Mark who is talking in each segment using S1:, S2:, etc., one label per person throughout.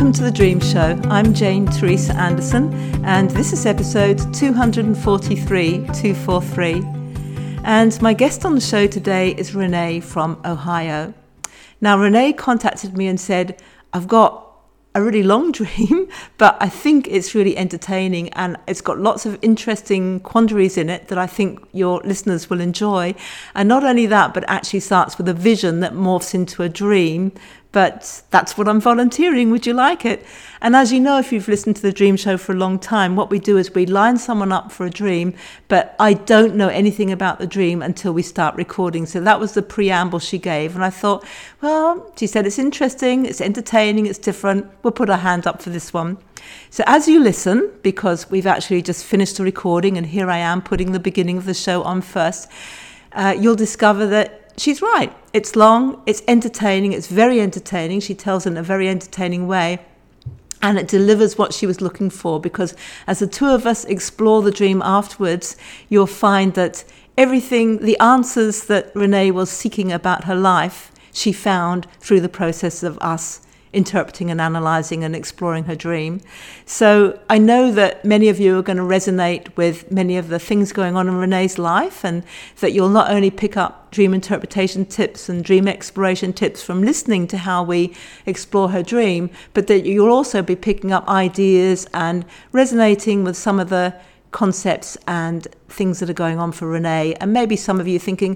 S1: Welcome to The Dream Show. I'm Jane Teresa Anderson, and this is episode 243. And my guest on the show today is Renee from Ohio. Now, Renee contacted me and said, I've got a really long dream, but I think it's really entertaining and it's got lots of interesting quandaries in it that I think your listeners will enjoy. And not only that, but actually starts with a vision that morphs into a dream. But that's what I'm volunteering. Would you like it? And as you know, if you've listened to The Dream Show for a long time, what we do is we line someone up for a dream, but I don't know anything about the dream until we start recording. So that was the preamble she gave. And I thought, well, she said it's interesting, it's entertaining, it's different. We'll put our hand up for this one. So as you listen, because we've actually just finished the recording and here I am putting the beginning of the show on first, you'll discover that she's right. It's long, it's entertaining, it's very entertaining. She tells in a very entertaining way. And it delivers what she was looking for, because as the two of us explore the dream afterwards, you'll find that everything, the answers that Renee was seeking about her life, she found through the process of us interpreting and analysing and exploring her dream. So I know that many of you are going to resonate with many of the things going on in Renee's life, and that you'll not only pick up dream interpretation tips and dream exploration tips from listening to how we explore her dream, but that you'll also be picking up ideas and resonating with some of the concepts and things that are going on for Renee. And maybe some of you thinking,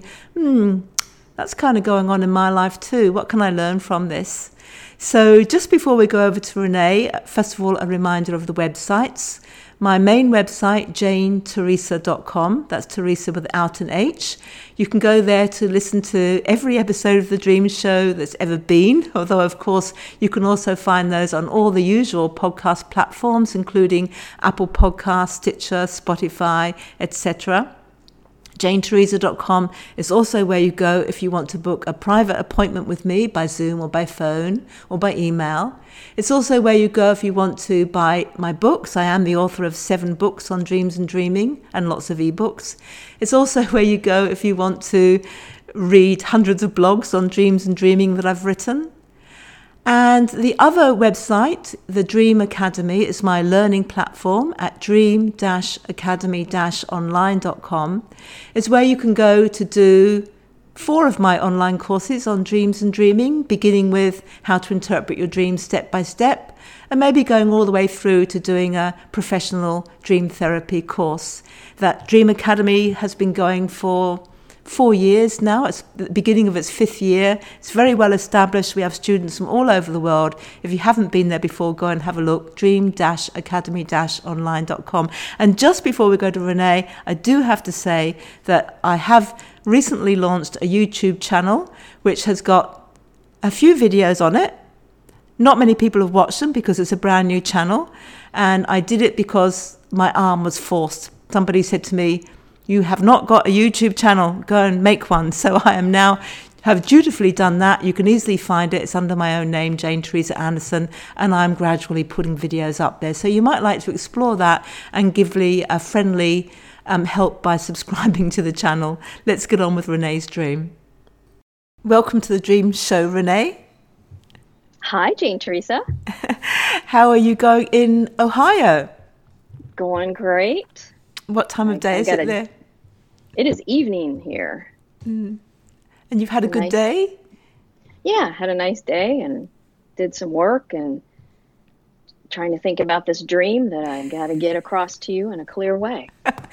S1: that's kind of going on in my life too. What can I learn from this? So just before we go over to Renee, first of all, a reminder of the websites. My main website, janeteresa.com, that's Teresa without an H. You can go there to listen to every episode of The Dream Show that's ever been, although, of course, you can also find those on all the usual podcast platforms, including Apple Podcasts, Stitcher, Spotify, etc. JaneTeresa.com is also where you go if you want to book a private appointment with me by Zoom or by phone or by email. It's also where you go if you want to buy my books. I am the author of 7 books on dreams and dreaming and lots of ebooks. It's also where you go if you want to read hundreds of blogs on dreams and dreaming that I've written. And the other website, the Dream Academy, is my learning platform at dream-academy-online.com. It's where you can go to do 4 of my online courses on dreams and dreaming, beginning with how to interpret your dreams step by step, and maybe going all the way through to doing a professional dream therapy course. That Dream Academy has been going for 4 years now. It's the beginning of its 5th year. It's very well established. We have students from all over the world. If you haven't been there before, go and have a look, dream-academy-online.com. And just before we go to Renee, I do have to say that I have recently launched a YouTube channel which has got a few videos on it. Not many people have watched them because it's a brand new channel, and I did it because my arm was forced. Somebody said to me, "You have not got a YouTube channel, go and make one." So I am now have dutifully done that. You can easily find it. It's under my own name, Jane Teresa Anderson, and I'm gradually putting videos up there. So you might like to explore that and give me a friendly help by subscribing to the channel. Let's get on with Renee's dream. Welcome to The Dream Show, Renee.
S2: Hi, Jane Teresa.
S1: How are you going in Ohio?
S2: Going great.
S1: What time of day is it there?
S2: It is evening here.
S1: And you've had a good day?
S2: Yeah, had a nice day and did some work and trying to think about this dream that I got to get across to you in a clear way.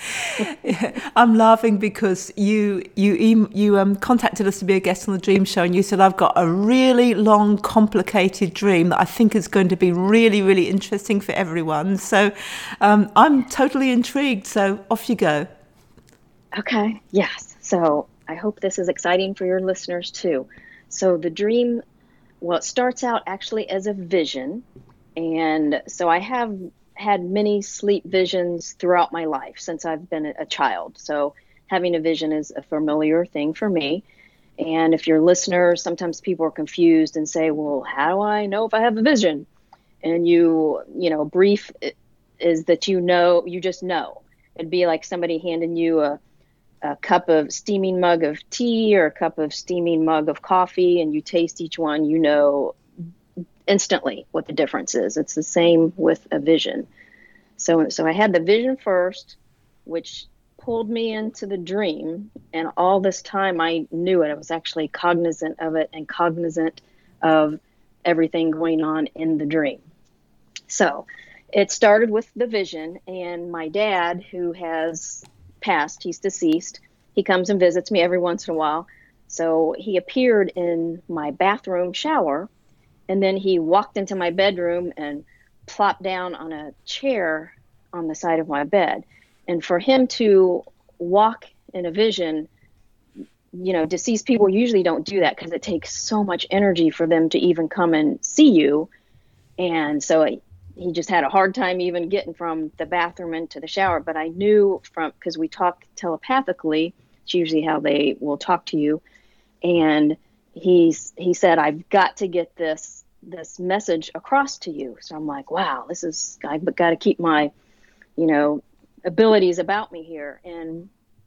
S1: I'm laughing because you contacted us to be a guest on The Dream Show, and you said, I've got a really long, complicated dream that I think is going to be really, really interesting for everyone. So I'm totally intrigued. So off you go.
S2: Okay. Yes. So I hope this is exciting for your listeners too. So the dream, well, it starts out actually as a vision. And so I have had many sleep visions throughout my life since I've been a child. So having a vision is a familiar thing for me. And if you're listeners, sometimes people are confused and say, well, how do I know if I have a vision? And brief is that you just know. It'd be like somebody handing you a cup of steaming mug of tea or a cup of steaming mug of coffee, and you taste each one, instantly what the difference is. It's the same with a vision. So I had the vision first, which pulled me into the dream. And all this time I knew it. I was actually cognizant of it and cognizant of everything going on in the dream. So it started with the vision, and my dad, who has passed, he's deceased, he comes and visits me every once in a while. So he appeared in my bathroom shower, and then he walked into my bedroom and plopped down on a chair on the side of my bed. And for him to walk in a vision, deceased people usually don't do that because it takes so much energy for them to even come and see you. And so he just had a hard time even getting from the bathroom into the shower. But I knew because we talk telepathically, it's usually how they will talk to you. And he said, I've got to get this message across to you. So I'm like, wow, I've got to keep my, abilities about me here. And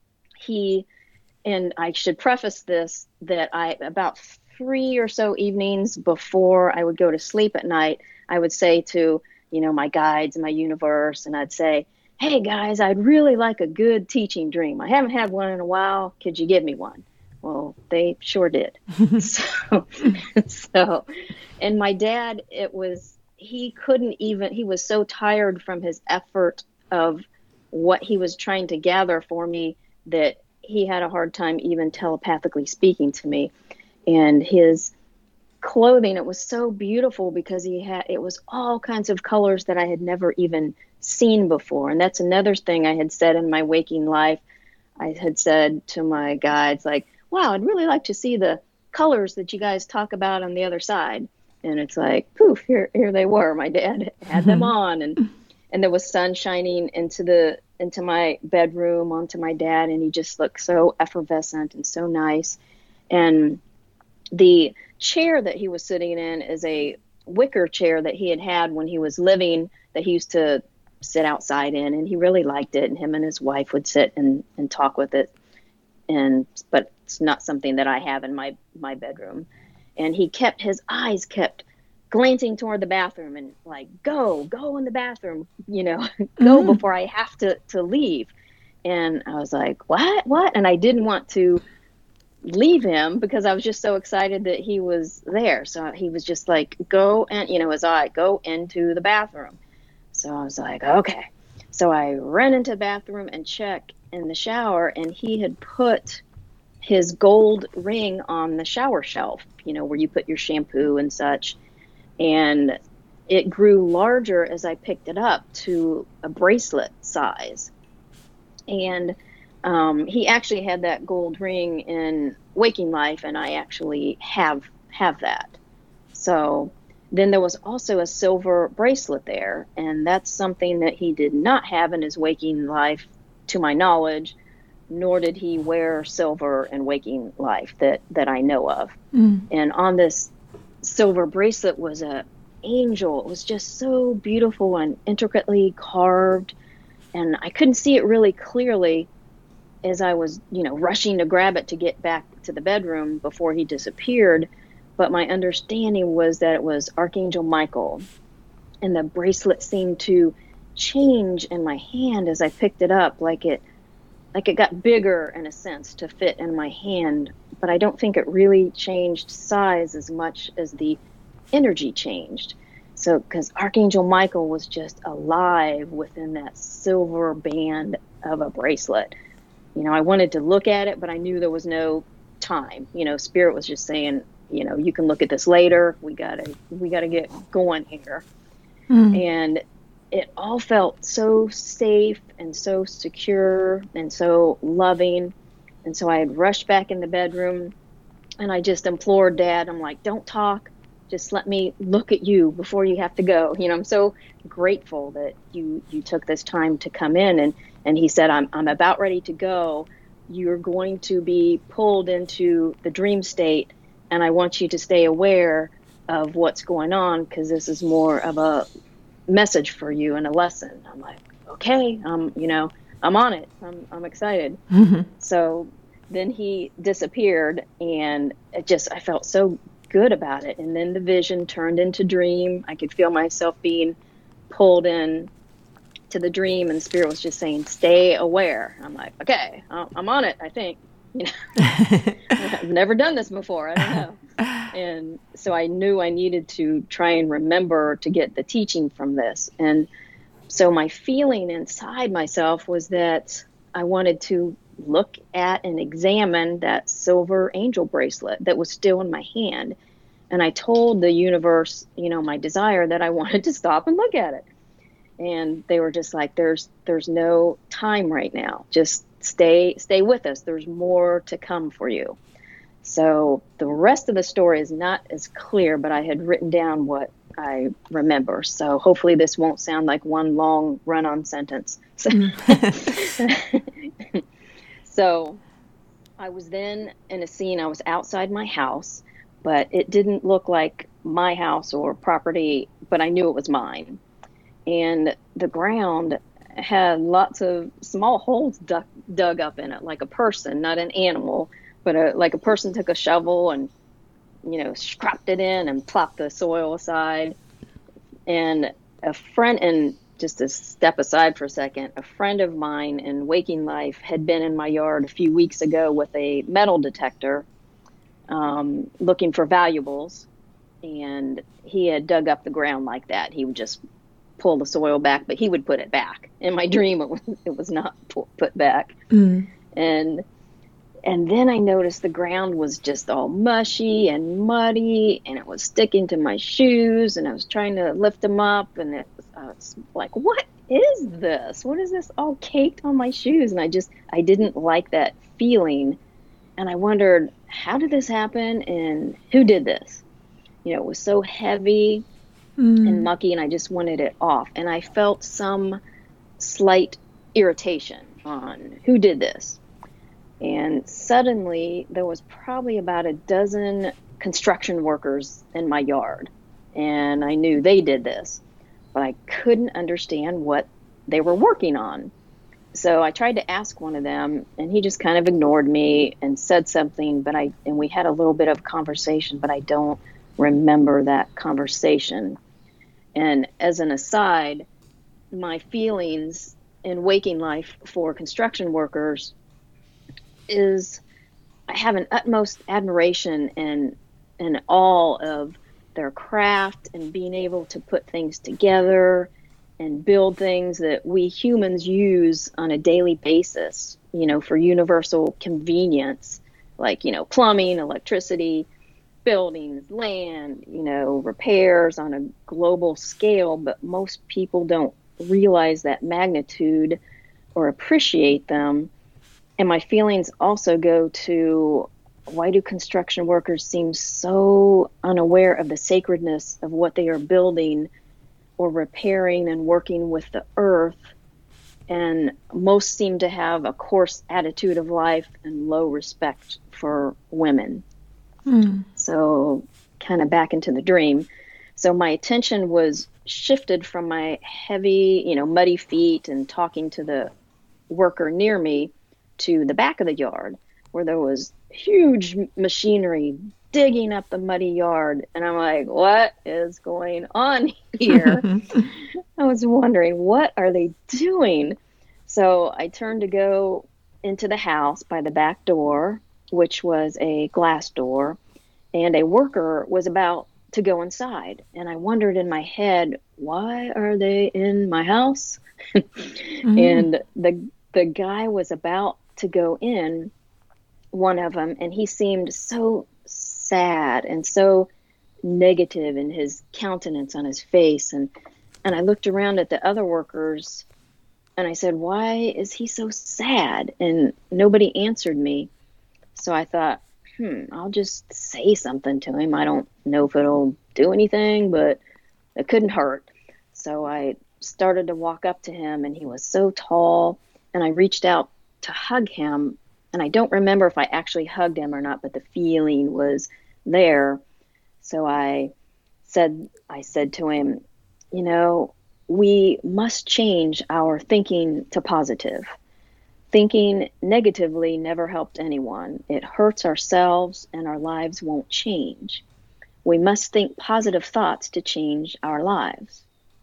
S2: I should preface this, that about 3 or so evenings before I would go to sleep at night, I would say to, my guides and my universe, and I'd say, hey guys, I'd really like a good teaching dream. I haven't had one in a while. Could you give me one? Well, they sure did. So, and my dad, he was so tired from his effort of what he was trying to gather for me that he had a hard time even telepathically speaking to me. And his clothing, it was so beautiful because it was all kinds of colors that I had never even seen before. And that's another thing I had said in my waking life. I had said to my guides, like, wow, I'd really like to see the colors that you guys talk about on the other side. And it's like, poof, here they were. My dad had them on, and there was sun shining into my bedroom onto my dad, and he just looked so effervescent and so nice. And the chair that he was sitting in is a wicker chair that he had when he was living, that he used to sit outside in, and he really liked it, and him and his wife would sit and talk with it. But it's not something that I have in my bedroom. And his eyes kept glancing toward the bathroom and like, go in the bathroom, go before I have to leave. And I was like, what? And I didn't want to leave him because I was just so excited that he was there. So he was just like, go and, go into the bathroom. So I was like, okay. So I ran into the bathroom and checked in the shower, and he had put his gold ring on the shower shelf, where you put your shampoo and such. And it grew larger as I picked it up to a bracelet size. And he actually had that gold ring in waking life, and I actually have that. So then there was also a silver bracelet there, and that's something that he did not have in his waking life, to my knowledge, nor did he wear silver in waking life that I know of. And on this silver bracelet was an angel. It was just so beautiful and intricately carved, and I couldn't see it really clearly as I was, rushing to grab it to get back to the bedroom before he disappeared. But my understanding was that it was Archangel Michael, and the bracelet seemed to change in my hand as I picked it up, like it got bigger in a sense to fit in my hand. But I don't think it really changed size as much as the energy changed. So, because Archangel Michael was just alive within that silver band of a bracelet. I wanted to look at it, but I knew there was no time. Spirit was just saying, you can look at this later. We gotta get going here. And it all felt so safe and so secure and so loving. And so I had rushed back in the bedroom, and I just implored Dad. I'm like, don't talk. Just let me look at you before you have to go. I'm so grateful that you took this time to come in. And he said, I'm about ready to go. You're going to be pulled into the dream state, and I want you to stay aware of what's going on, because this is more of a message for you and a lesson. I'm like, okay, I'm on it. I'm excited. So then he disappeared, and I felt so good about it. And then the vision turned into dream. I could feel myself being pulled in to the dream, and Spirit was just saying, stay aware. I'm like, okay, I'm on it, I think. I've never done this before. I don't know. And so I knew I needed to try and remember to get the teaching from this. And so my feeling inside myself was that I wanted to look at and examine that silver angel bracelet that was still in my hand. And I told the universe, my desire, that I wanted to stop and look at it. And they were just like, there's no time right now. Just stay with us. There's more to come for you. So the rest of the story is not as clear, but I had written down what I remember. So hopefully this won't sound like one long run-on sentence. So I was then in a scene. I was outside my house, but it didn't look like my house or property, but I knew it was mine. And the ground had lots of small holes dug up in it, like a person, not an animal, but like a person took a shovel and, scrapped it in and plopped the soil aside. And a friend, and just to step aside for a second, a friend of mine in waking life had been in my yard a few weeks ago with a metal detector, looking for valuables. And he had dug up the ground like that. He would just pull the soil back, but he would put it back. In my dream, it was not put back. And then I noticed the ground was just all mushy and muddy, and it was sticking to my shoes, and I was trying to lift them up, and I was like, what is this? What is this all caked on my shoes? And I didn't like that feeling. And I wondered, how did this happen, and who did this? It was so heavy and mucky, and I just wanted it off. And I felt some slight irritation on who did this. And suddenly there was probably about a dozen construction workers in my yard. And I knew they did this, but I couldn't understand what they were working on. So I tried to ask one of them, and he just kind of ignored me and said something, and we had a little bit of conversation, but I don't remember that conversation. And as an aside, my feelings in waking life for construction workers is I have an utmost admiration and awe of their craft and being able to put things together and build things that we humans use on a daily basis, for universal convenience, like, plumbing, electricity, buildings, land, repairs on a global scale. But most people don't realize that magnitude or appreciate them. And my feelings also go to, why do construction workers seem so unaware of the sacredness of what they are building or repairing and working with the earth? And most seem to have a coarse attitude of life and low respect for women. So kind of back into the dream. So my attention was shifted from my heavy, muddy feet and talking to the worker near me to the back of the yard, where there was huge machinery digging up the muddy yard. And I'm like, what is going on here? I was wondering, what are they doing? So I turned to go into the house by the back door, which was a glass door, and a worker was about to go inside. And I wondered in my head, why are they in my house? And the guy was about to go in, one of them, and he seemed so sad and so negative in his countenance on his face. And I looked around at the other workers and I said, why is he so sad? And nobody answered me. So I thought, I'll just say something to him. I don't know if it'll do anything, but it couldn't hurt. So I started to walk up to him, and he was so tall, and I reached out to hug him. And I don't remember if I actually hugged him or not, but the feeling was there. So I said to him, we must change our thinking to positive. Thinking negatively never helped anyone. It hurts ourselves, and our lives won't change. We must think positive thoughts to change our lives.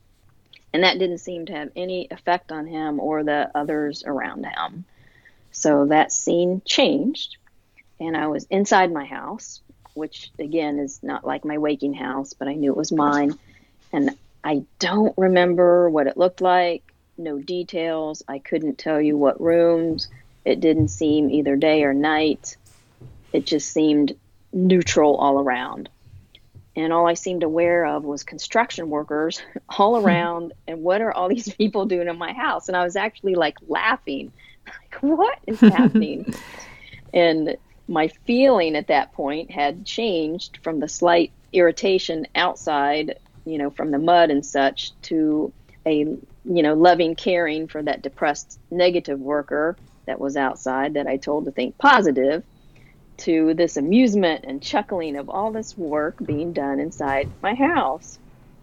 S2: And that didn't seem to have any effect on him or the others around him. So that scene changed, and I was inside my house, which again is not like my waking house, but I knew it was mine. And I don't remember what it looked like, no details. I couldn't tell you what rooms. It didn't seem either day or night. It just seemed neutral all around. And all I seemed aware of was construction workers all around. And what are all these people doing in my house? And I was actually like laughing, like, what is happening? And my feeling at that point had changed from the slight irritation outside, from the mud and such, to a, loving caring for that depressed negative worker that was outside that I told to think positive, to this amusement and chuckling of all this work being done inside my house.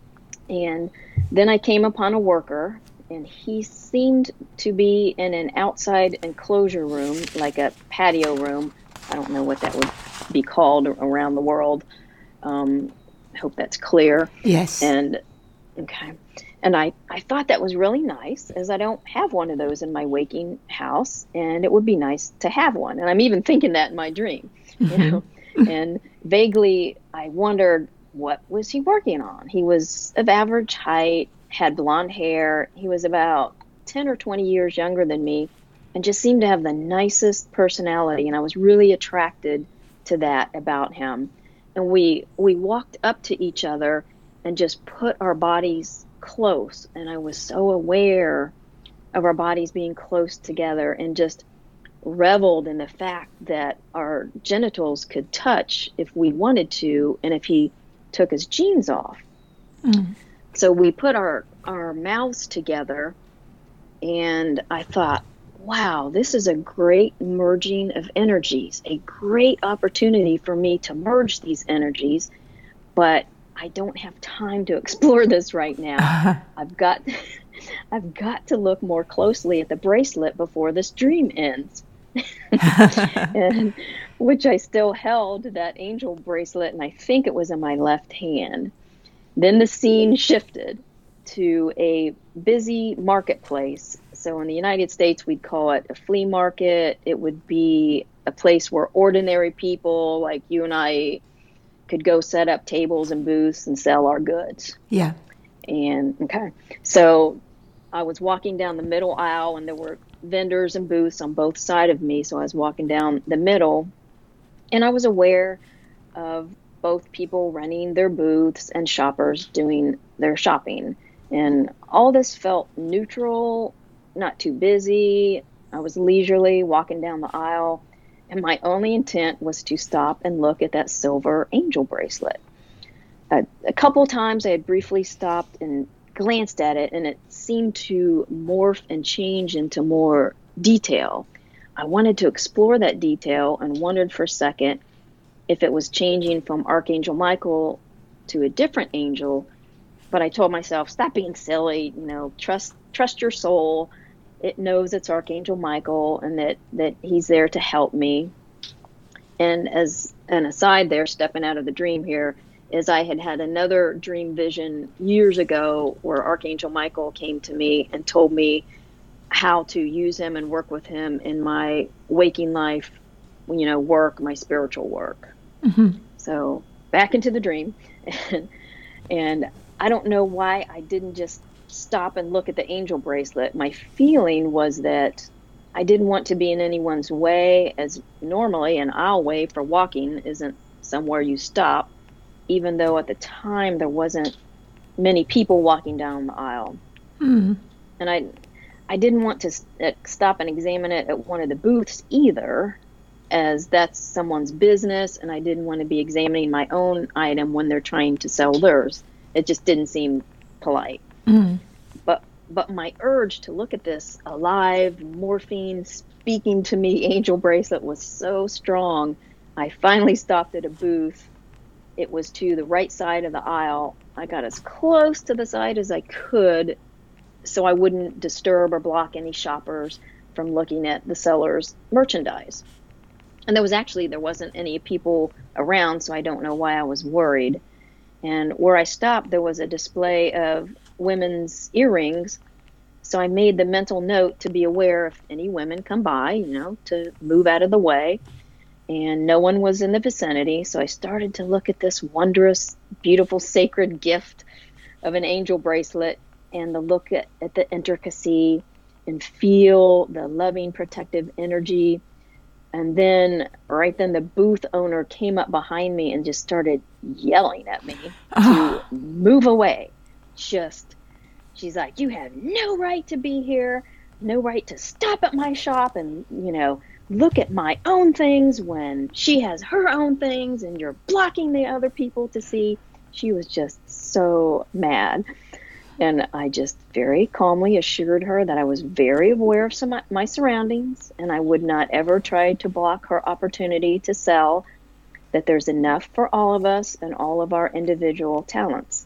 S2: And then I came upon a worker, and he seemed to be in an outside enclosure room, like a patio room. I don't know what that would be called around the world. I hope that's clear.
S1: Yes.
S2: And okay. And I thought that was really nice, as I don't have one of those in my waking house, and it would be nice to have one. And I'm even thinking that in my dream, And vaguely I wondered, what was he working on? He was of average height, had blonde hair. He was about 10 or 20 years younger than me, and just seemed to have the nicest personality. And I was really attracted to that about him. And we walked up to each other and just put our bodies close. And I was so aware of our bodies being close together, and just reveled in the fact that our genitals could touch if we wanted to, and if he took his jeans off. So we put our mouths together, and I thought, wow, this is a great merging of energies, a great opportunity for me to merge these energies, but I don't have time to explore this right now. I've got to look more closely at the bracelet before this dream ends. And which I still held, that angel bracelet, and I think it was in my left hand. Then the scene shifted to a busy marketplace. So in the United States, we'd call it a flea market. It would be a place where ordinary people like you and I could go set up tables and booths and sell our goods.
S1: Yeah.
S2: And okay, so I was walking down the middle aisle, and there were vendors and booths on both sides of me. So I was walking down the middle, and I was aware of both people running their booths and shoppers doing their shopping. And all this felt neutral, not too busy. I was leisurely walking down the aisle, and my only intent was to stop and look at that silver angel bracelet. A couple times I had briefly stopped and glanced at it, and it seemed to morph and change into more detail. I wanted to explore that detail and wondered for a second if it was changing from Archangel Michael to a different angel. But I told myself, stop being silly, trust your soul. It knows it's Archangel Michael, and that he's there to help me. And as an aside there, stepping out of the dream here, is I had another dream vision years ago where Archangel Michael came to me and told me how to use him and work with him in my waking life, work, my spiritual work. So back into the dream. And I don't know why I didn't just stop and look at the angel bracelet. My feeling was that I didn't want to be in anyone's way, as normally an aisle way for walking isn't somewhere you stop, even though at the time there wasn't many people walking down the aisle. And I didn't want to stop and examine it at one of the booths either, as that's someone's business, and I didn't want to be examining my own item when they're trying to sell theirs. It just didn't seem polite. But my urge to look at this alive, morphine, speaking to me angel bracelet was so strong, I finally stopped at a booth. It was to the right side of the aisle. I got as close to the side as I could so I wouldn't disturb or block any shoppers from looking at the seller's merchandise. And there wasn't any people around, so I don't know why I was worried. And where I stopped, there was a display of women's earrings. So I made the mental note to be aware if any women come by, to move out of the way. And no one was in the vicinity. So I started to look at this wondrous, beautiful, sacred gift of an angel bracelet, and the look at the intricacy and feel the loving, protective energy. And then right then the booth owner came up behind me and just started yelling at me to move away. She's like, you have no right to be here, no right to stop at my shop and, look at my own things when she has her own things and you're blocking the other people to see. She was just so mad. And I just very calmly assured her that I was very aware of my surroundings and I would not ever try to block her opportunity to sell, that there's enough for all of us and all of our individual talents.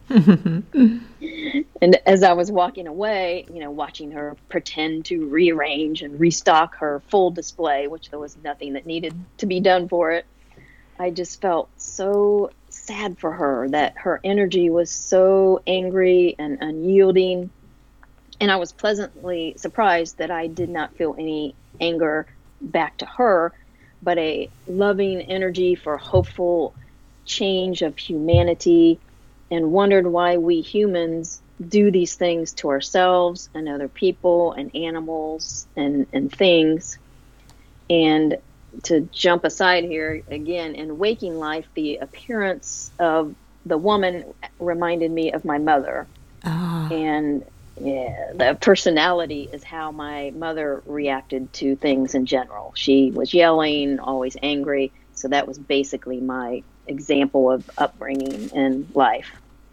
S2: And as I was walking away, watching her pretend to rearrange and restock her full display, which there was nothing that needed to be done for it, I just felt so sad for her, that her energy was so angry and unyielding. And I was pleasantly surprised that I did not feel any anger back to her, but a loving energy for hopeful change of humanity, and wondered why we humans do these things to ourselves and other people and animals and things. And to jump aside here again, in waking life, the appearance of the woman reminded me of my mother. And the personality is how my mother reacted to things in general. She was yelling, always angry. So that was basically my example of upbringing in life.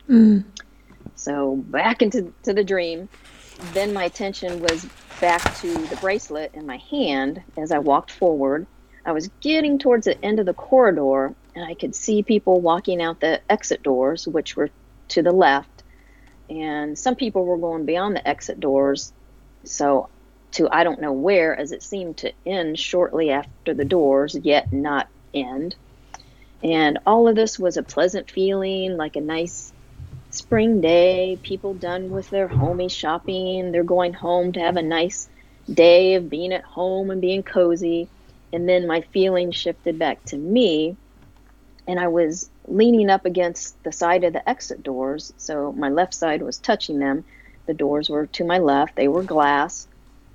S2: So back into the dream, then my attention was back to the bracelet in my hand. As I walked forward, I was getting towards the end of the corridor, and I could see people walking out the exit doors, which were to the left. And some people were going beyond the exit doors, so to I don't know where, as it seemed to end shortly after the doors, yet not end. And all of this was a pleasant feeling, like a nice spring day, people done with their homey shopping. They're going home to have a nice day of being at home and being cozy. And then my feeling shifted back to me, and I was leaning up against the side of the exit doors. So my left side was touching them. The doors were to my left. They were glass.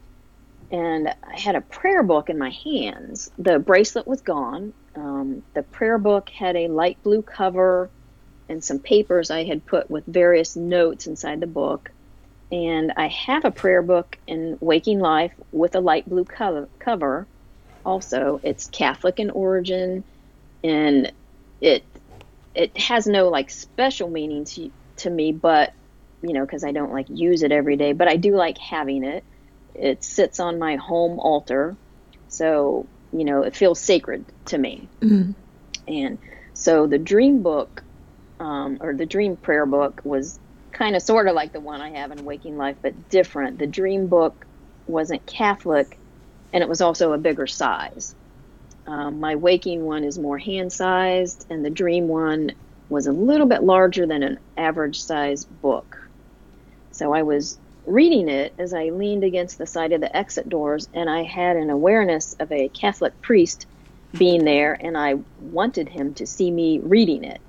S2: And I had a prayer book in my hands. The bracelet was gone. The prayer book had a light blue cover and some papers I had put with various notes inside the book. And I have a prayer book in Waking Life with a light blue cover. Also, it's Catholic in origin, and it has no like special meaning to me, but because I don't use it every day, but I do like having it. It sits on my home altar, so it feels sacred to me. And so the dream book, or the dream prayer book, was kind of sort of like the one I have in Waking Life, but different. The dream book wasn't Catholic, and it was also a bigger size. My waking one is more hand-sized, and the dream one was a little bit larger than an average-size book. So I was reading it as I leaned against the side of the exit doors, and I had an awareness of a Catholic priest being there, and I wanted him to see me reading it.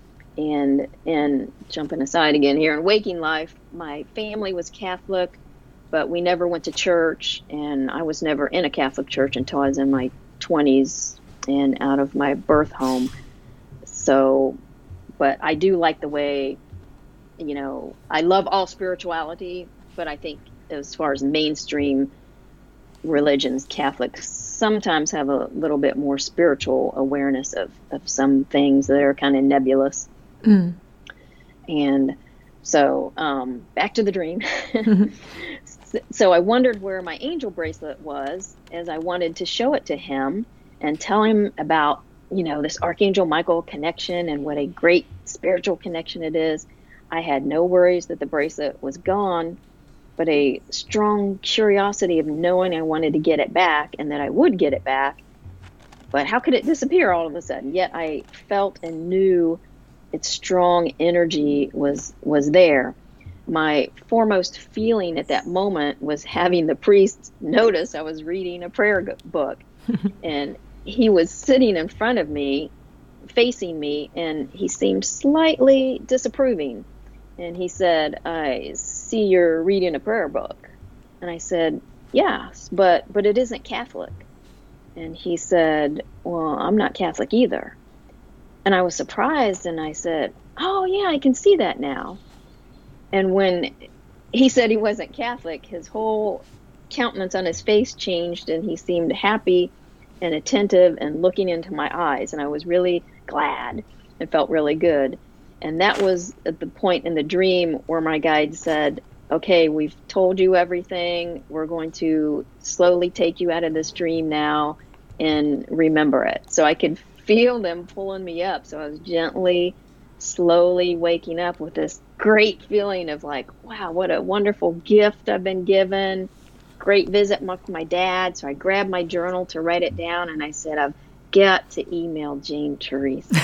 S2: And jumping aside again here, in Waking Life, my family was Catholic, but we never went to church, and I was never in a Catholic church until I was in my 20s and out of my birth home. So, but I do like the way, I love all spirituality, but I think as far as mainstream religions, Catholics sometimes have a little bit more spiritual awareness of some things that are kind of nebulous. And so back to the dream. So I wondered where my angel bracelet was, as I wanted to show it to him and tell him about, this Archangel Michael connection and what a great spiritual connection it is. I had no worries that the bracelet was gone, but a strong curiosity of knowing I wanted to get it back and that I would get it back. But how could it disappear all of a sudden? Yet I felt and knew its strong energy was there. My foremost feeling at that moment was having the priest notice I was reading a prayer book. And he was sitting in front of me, facing me, and he seemed slightly disapproving. And he said, "I see you're reading a prayer book." And I said, "Yes, but it isn't Catholic." And he said, "Well, I'm not Catholic either." And I was surprised, and I said, "Oh, yeah, I can see that now." And when he said he wasn't Catholic, his whole countenance on his face changed, and he seemed happy and attentive and looking into my eyes. And I was really glad and felt really good. And that was at the point in the dream where my guide said, "Okay, we've told you everything. We're going to slowly take you out of this dream now and remember it." So I could feel them pulling me up. So I was gently, slowly waking up with this great feeling of like, wow, what a wonderful gift I've been given. Great visit with my dad. So I grabbed my journal to write it down, and I said, "I've got to email Jane Teresa."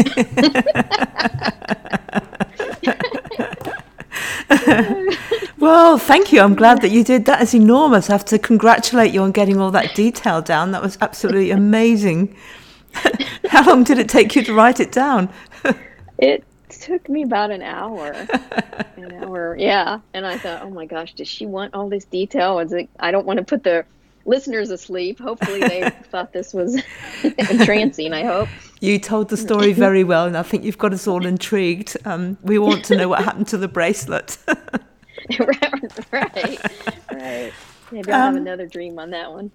S1: Well, thank you. I'm glad that you did. That is enormous. I have to congratulate you on getting all that detail down. That was absolutely amazing. How long did it take you to write it down?
S2: It took me about an hour. Yeah. And I thought, oh my gosh, does she want all this detail? I don't want to put the listeners asleep. Hopefully they thought this was entrancing, I hope.
S1: You told the story very well, and I think you've got us all intrigued. We want to know what happened to the bracelet.
S2: Right. Maybe I'll have another dream on that one.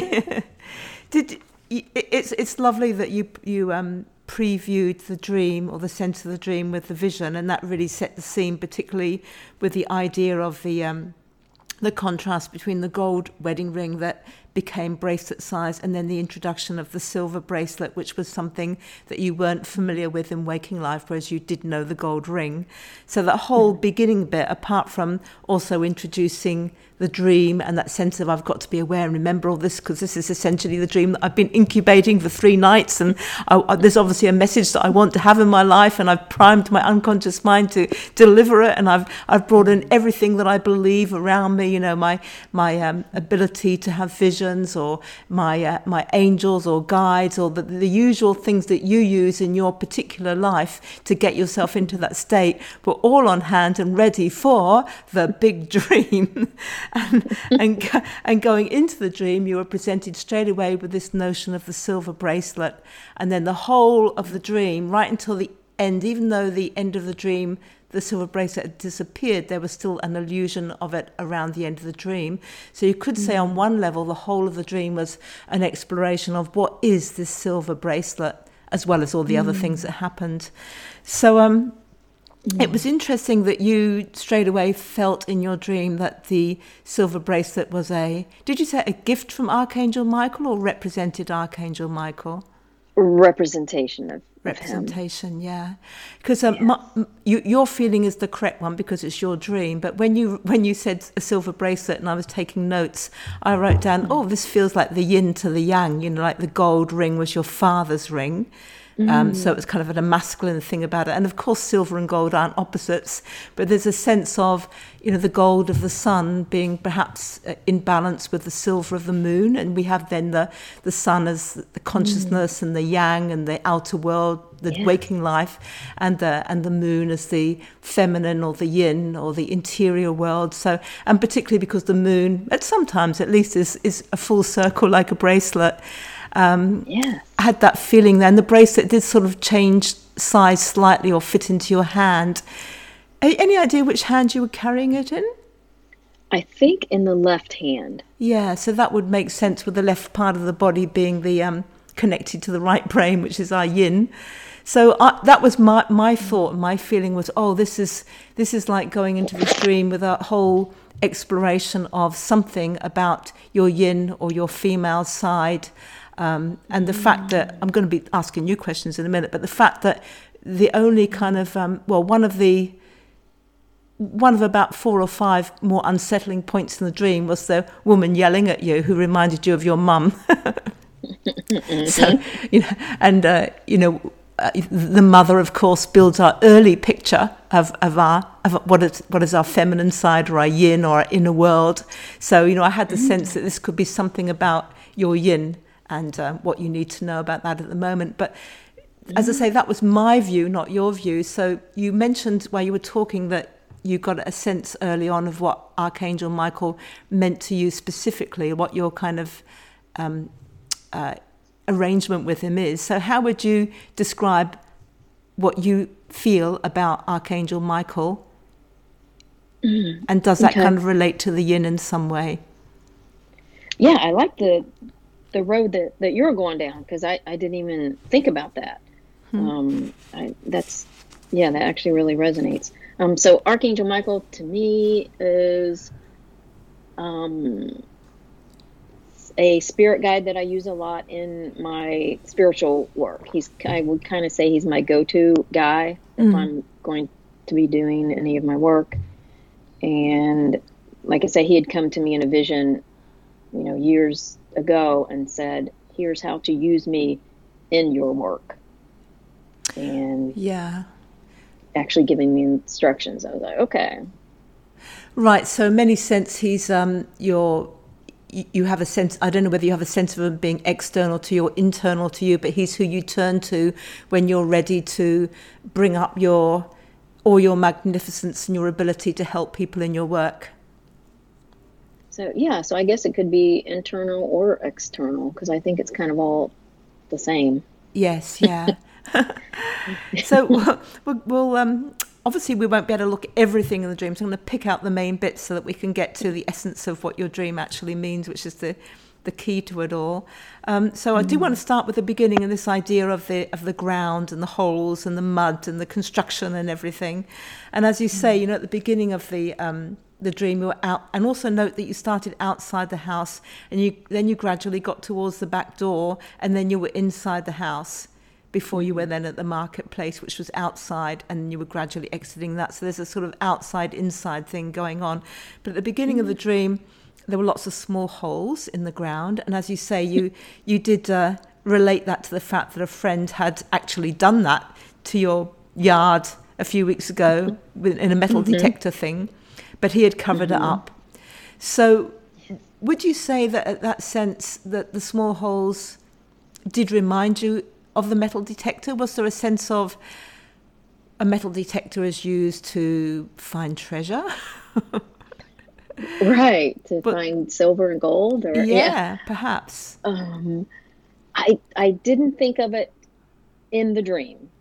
S1: It's lovely that you previewed the dream or the sense of the dream with the vision, and that really set the scene, particularly with the idea of the contrast between the gold wedding ring that became bracelet size and then the introduction of the silver bracelet, which was something that you weren't familiar with in waking life, whereas you did know the gold ring. So that whole beginning bit, apart from also introducing the dream and that sense of I've got to be aware and remember all this, because this is essentially the dream that I've been incubating for 3 nights, and there's obviously a message that I want to have in my life, and I've primed my unconscious mind to deliver it, and I've brought in everything that I believe around me, you know, my ability to have visions, or my angels or guides, or the usual things that you use in your particular life to get yourself into that state, were all on hand and ready for the big dream. And going into the dream, you were presented straight away with this notion of the silver bracelet, and then the whole of the dream, right until the end, even though the end of the dream, the silver bracelet had disappeared, there was still an illusion of it around the end of the dream. So you could say on one level, the whole of the dream was an exploration of what is this silver bracelet, as well as all the other things that happened. So it was interesting that you straight away felt in your dream that the silver bracelet was did you say a gift from Archangel Michael, or represented Archangel Michael?
S2: Representation of
S1: representation
S2: him.
S1: Yeah, because your feeling is the correct one because it's your dream. But when you said a silver bracelet and I was taking notes, I wrote down, this feels like the yin to the yang, you know, like the gold ring was your father's ring. So it was kind of a masculine thing about it. And of course, silver and gold aren't opposites, but there's a sense of, you know, the gold of the sun being perhaps in balance with the silver of the moon. And we have then the sun as the consciousness and the yang and the outer world, the waking life, and the moon as the feminine or the yin or the interior world. So, and particularly because the moon, sometimes at least, is a full circle like a bracelet. Had that feeling then. The bracelet did sort of change size slightly or fit into your hand. Any idea which hand you were carrying it in?
S2: I think in the left hand.
S1: Yeah, so that would make sense with the left part of the body being the connected to the right brain, which is our yin. So that was my thought. My feeling was, this is like going into this dream with a whole exploration of something about your yin or your female side. And the fact that, I'm going to be asking you questions in a minute, but the fact that the only kind of, one of about 4 or 5 more unsettling points in the dream was the woman yelling at you who reminded you of your mum. So, you know, and, the mother, of course, builds our early picture of what is our feminine side, or our yin, or our inner world. So, I had the sense that this could be something about your yin and what you need to know about that at the moment. But as I say, that was my view, not your view. So you mentioned while you were talking that you got a sense early on of what Archangel Michael meant to you specifically, what your kind of arrangement with him is. So how would you describe what you feel about Archangel Michael? And does that kind of relate to the yin in some way?
S2: Yeah, I like the road that you're going down, because I didn't even think about that. That actually really resonates. So Archangel Michael to me is a spirit guide that I use a lot in my spiritual work. I would kind of say he's my go-to guy if I'm going to be doing any of my work. And like I say, he had come to me in a vision, years ago, and said, "Here's how to use me in your work." And actually giving me instructions. I was like, okay.
S1: Right. So in many sense, he's you have a sense, I don't know whether you have a sense of him being external to you or internal to you, but he's who you turn to when you're ready to bring up all your magnificence and your ability to help people in your work.
S2: So I guess it could be internal or external, because I think it's kind of all the same.
S1: Yes, yeah. So we'll obviously we won't be able to look at everything in the dream, so I'm going to pick out the main bits so that we can get to the essence of what your dream actually means, which is the key to it all. So I do want to start with the beginning and this idea of the ground and the holes and the mud and the construction and everything. And as you say, at the beginning of the dream you were out, and also note that you started outside the house, and then you gradually got towards the back door, and then you were inside the house before you were then at the marketplace, which was outside, and you were gradually exiting that. So there's a sort of outside-inside thing going on. But at the beginning of the dream, there were lots of small holes in the ground. And as you say, you did relate that to the fact that a friend had actually done that to your yard a few weeks ago in a metal detector thing, but he had covered it up. So would you say that at that sense that the small holes did remind you of the metal detector? Was there a sense of a metal detector is used to find treasure?
S2: Right, to find silver and gold? Or
S1: perhaps.
S2: I didn't think of it in the dream,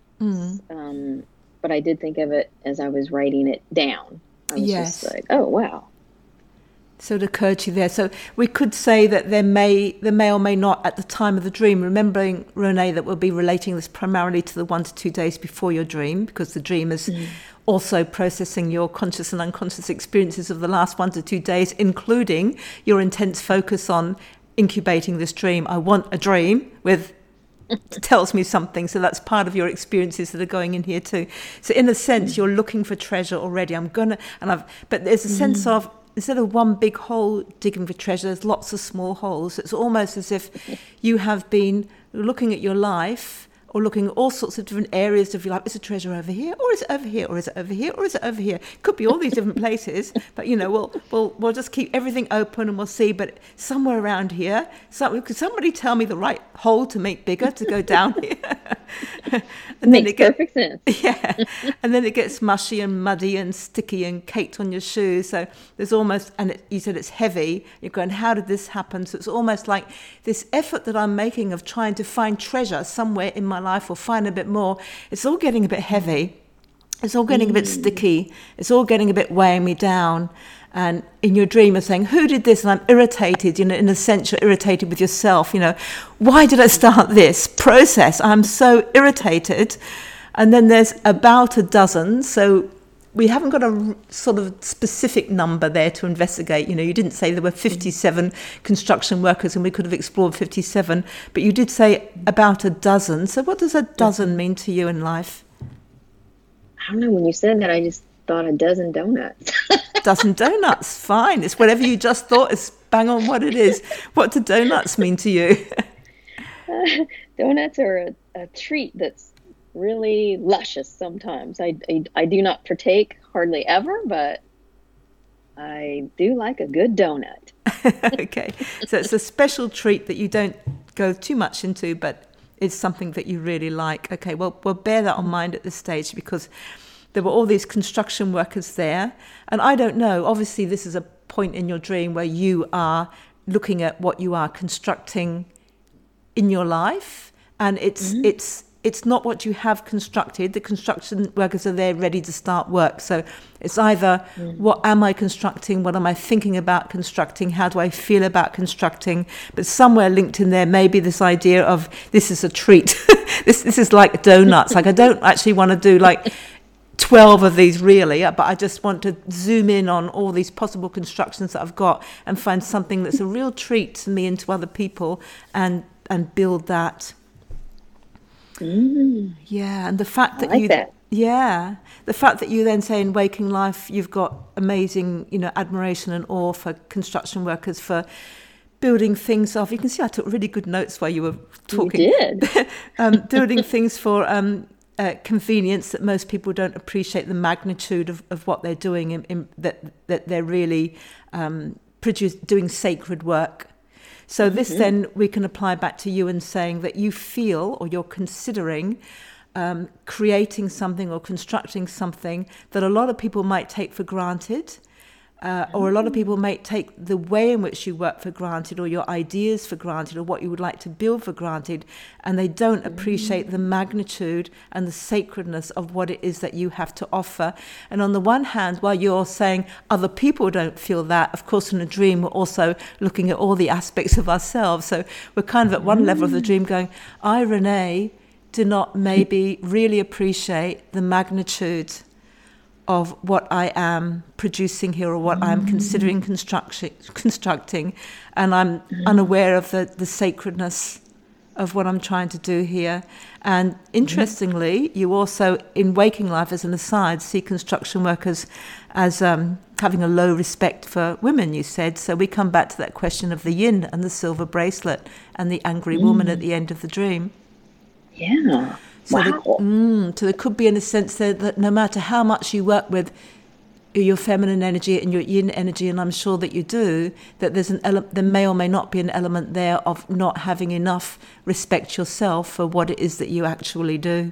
S2: but I did think of it as I was writing it down. I was just like, oh, wow.
S1: So it occurred to you there. So we could say that there may or may not at the time of the dream, remembering, Renee, that we'll be relating this primarily to the 1 to 2 days before your dream, because the dream is also processing your conscious and unconscious experiences of the last 1 to 2 days, including your intense focus on incubating this dream. I want a dream with tells me something. So that's part of your experiences that are going in here too. So in a sense, you're looking for treasure already. But there's a sense of, instead of one big hole digging for treasure, there's lots of small holes. It's almost as if you have been looking at your life, or looking at all sorts of different areas of your life. Is a treasure over here, or is it over here, or is it over here, or is it over here? Could be all these different places, but we'll just keep everything open and we'll see. But somewhere around here, could somebody tell me the right hole to make bigger to go down here?
S2: And makes perfect sense.
S1: Yeah, and then it gets mushy and muddy and sticky and caked on your shoes. So there's almost, you said it's heavy. You're going, how did this happen? So it's almost like this effort that I'm making of trying to find treasure somewhere in my life, or find a bit more. It's all getting a bit heavy. It's all getting a bit sticky. It's all getting a bit weighing me down. And in your dream, you're saying, who did this? And I'm irritated, in a sense, you're irritated with yourself. Why did I start this process? I'm so irritated. And then there's about a dozen. So we haven't got a sort of specific number there to investigate. You didn't say there were 57 construction workers and we could have explored 57, but you did say about a dozen. So what does a dozen mean to you in life?
S2: I don't know. When you said that, I just thought a dozen donuts.
S1: Dozen donuts, fine. It's whatever you just thought is bang on what it is. What do donuts mean to you?
S2: Donuts are a treat that's really luscious sometimes. I do not partake hardly ever, but I do like a good donut.
S1: Okay, so it's a special treat that you don't go too much into, but it's something that you really like. Okay, well, we'll bear that on mind at this stage, because there were all these construction workers there. And I don't know, obviously this is a point in your dream where you are looking at what you are constructing in your life. And it's not what you have constructed. The construction workers are there ready to start work. So it's either what am I constructing? What am I thinking about constructing? How do I feel about constructing? But somewhere linked in there, maybe this idea of this is a treat. This is like donuts. Like I don't actually want to do like 12 of these really, but I just want to zoom in on all these possible constructions that I've got and find something that's a real treat to me and to other people, and build that. Yeah, and the fact that the fact that you then say in waking life you've got amazing, admiration and awe for construction workers for building things off. You can see I took really good notes while you were talking.
S2: You did.
S1: Building things for convenience, that most people don't appreciate the magnitude of what they're doing, that they're really doing sacred work. So this then we can apply back to you and saying that you feel, or you're considering creating something or constructing something that a lot of people might take for granted, or a lot of people might take the way in which you work for granted, or your ideas for granted, or what you would like to build for granted, and they don't appreciate the magnitude and the sacredness of what it is that you have to offer. And on the one hand, while you're saying other people don't feel that, of course in a dream we're also looking at all the aspects of ourselves. So we're kind of at one level of the dream going, I, Renee, do not maybe really appreciate the magnitude of what I am producing here, or what I'm considering constructing, and I'm unaware of the sacredness of what I'm trying to do here. And interestingly, you also, in waking life as an aside, see construction workers as having a low respect for women, you said. So we come back to that question of the yin and the silver bracelet and the angry woman at the end of the dream.
S2: Yeah.
S1: So,
S2: wow.
S1: So there could be, in a sense, that no matter how much you work with your feminine energy and your yin energy, and I'm sure that you do, that there's there may or may not be an element there of not having enough respect yourself for what it is that you actually do.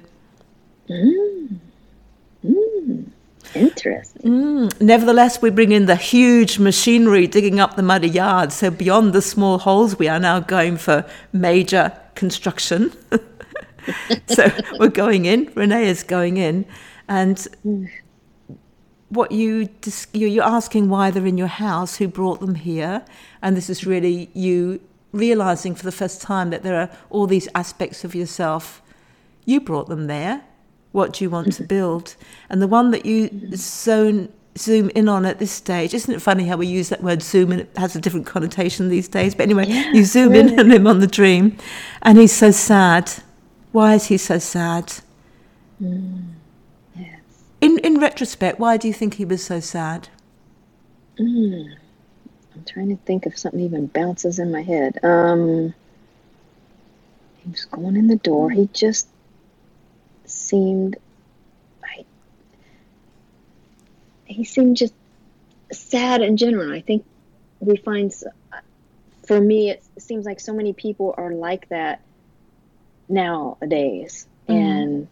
S2: Interesting.
S1: Nevertheless, we bring in the huge machinery digging up the muddy yard. So beyond the small holes, we are now going for major construction. So we're going in. Renee is going in, and what you're asking why they're in your house, who brought them here, and this is really you realizing for the first time that there are all these aspects of yourself. You brought them there. What do you want to build? And the one that you zoom in on at this stage, isn't it funny how we use that word zoom and it has a different connotation these days? But anyway, you zoom in on him on the dream, and he's so sad. Why is he so sad?
S2: Yes.
S1: In retrospect, why do you think he was so sad?
S2: I'm trying to think if something even bounces in my head. He was going in the door. He just seemed he seemed just sad in general. I think we find, for me, it seems like so many people are like that nowadays, and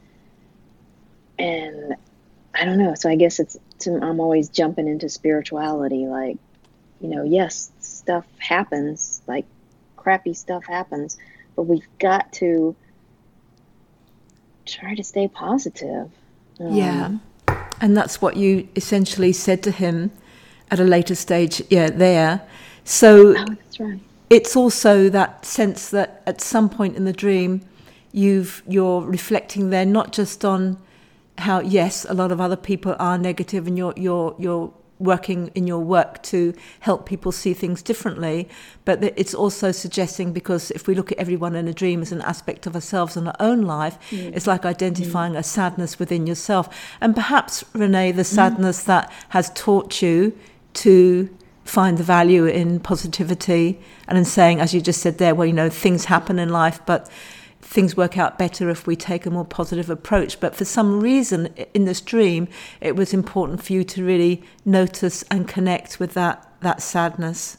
S2: I don't know. So I guess I'm always jumping into spirituality. Like, yes, stuff happens, like crappy stuff happens, but we've got to try to stay positive.
S1: Yeah. And that's what you essentially said to him at a later stage. Yeah, there. So
S2: that's right.
S1: It's also that sense that at some point in the dream, you're reflecting there not just on how, yes, a lot of other people are negative, and you're working in your work to help people see things differently, but it's also suggesting, because if we look at everyone in a dream as an aspect of ourselves in our own life, it's like identifying a sadness within yourself. And perhaps, Renee, the sadness that has taught you to find the value in positivity and in saying, as you just said there, well, things happen in life, but things work out better if we take a more positive approach. But for some reason in this dream, it was important for you to really notice and connect with that sadness.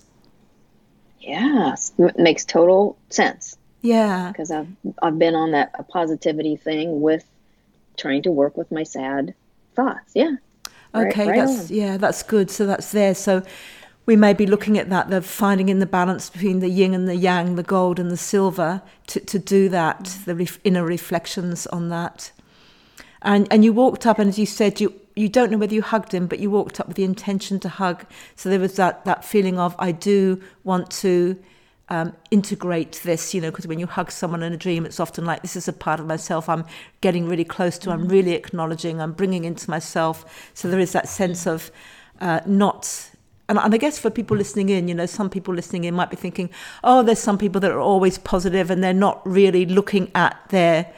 S2: Yes, makes total sense.
S1: Yeah.
S2: Because I've been on a positivity thing with trying to work with my sad thoughts. Yeah.
S1: Okay, that's good. So that's there. So we may be looking at that, the finding in the balance between the yin and the yang, the gold and the silver, to do that, the inner reflections on that. And you walked up, and as you said, you don't know whether you hugged him, but you walked up with the intention to hug. So there was that feeling of, I do want to integrate this, because when you hug someone in a dream, it's often like, this is a part of myself I'm getting really close to, I'm really acknowledging, I'm bringing into myself. So there is that sense of not... And I guess for people listening in, some people listening in might be thinking, oh, there's some people that are always positive and they're not really looking at their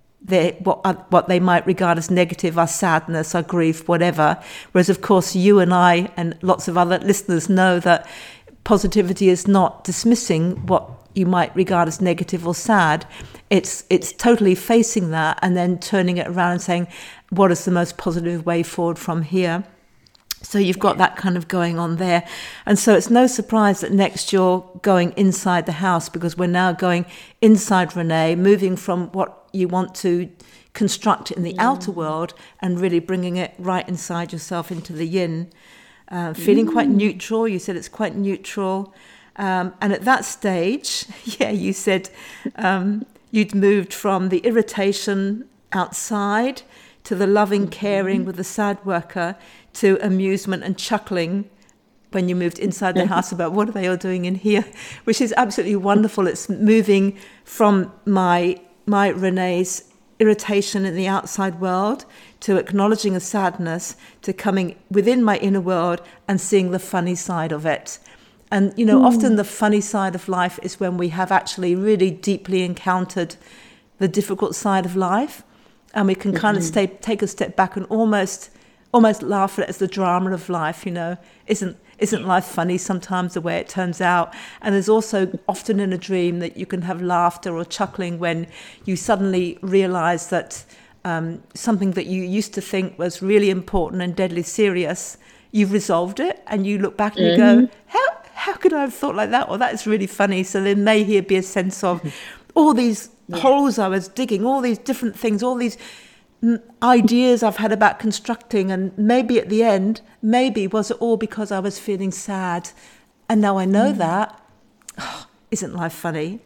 S1: what they might regard as negative, our sadness, our grief, whatever. Whereas, of course, you and I and lots of other listeners know that positivity is not dismissing what you might regard as negative or sad. It's totally facing that and then turning it around and saying, what is the most positive way forward from here? So you've got that kind of going on there. And so it's no surprise that next you're going inside the house, because we're now going inside Renee, moving from what you want to construct in the outer world and really bringing it right inside yourself into the yin. Feeling quite neutral. You said it's quite neutral. And at that stage, you said you'd moved from the irritation outside to the loving caring with the sad worker, to amusement and chuckling when you moved inside the house about what are they all doing in here, which is absolutely wonderful. It's moving from my Renee's irritation in the outside world to acknowledging a sadness, to coming within my inner world and seeing the funny side of it. And, often the funny side of life is when we have actually really deeply encountered the difficult side of life, and we can kind of take a step back and almost laugh at it as the drama of life. Isn't life funny sometimes the way it turns out? And there's also often in a dream that you can have laughter or chuckling when you suddenly realize that something that you used to think was really important and deadly serious, you've resolved it, and you look back and you go, how could I have thought like that? Or that is really funny. So there may here be a sense of all these holes I was digging, all these different things, all these ideas I've had about constructing, and maybe at the end, was it all because I was feeling sad? And now I know that. Oh, isn't life funny?